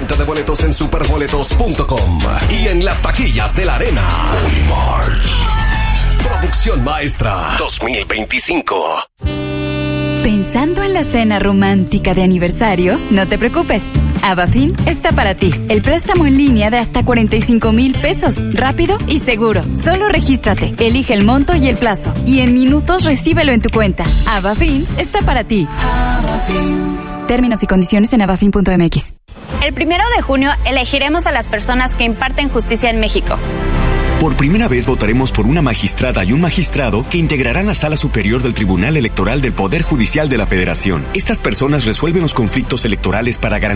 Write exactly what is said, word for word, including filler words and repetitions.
Venta de boletos en superboletos punto com y en las taquillas de la Arena. Producción Maestra dos mil veinticinco. ¿Pensando en la cena romántica de aniversario? No te preocupes. Avafin está para ti. El préstamo en línea de hasta cuarenta y cinco mil pesos. Rápido y seguro. Solo regístrate, elige el monto y el plazo. Y en minutos recíbelo en tu cuenta. Avafin está para ti. Avafin. Términos y condiciones en avafin punto m x. El primero de junio elegiremos a las personas que imparten justicia en México. Por primera vez votaremos por una magistrada y un magistrado que integrarán la Sala Superior del Tribunal Electoral del Poder Judicial de la Federación. Estas personas resuelven los conflictos electorales para garantizar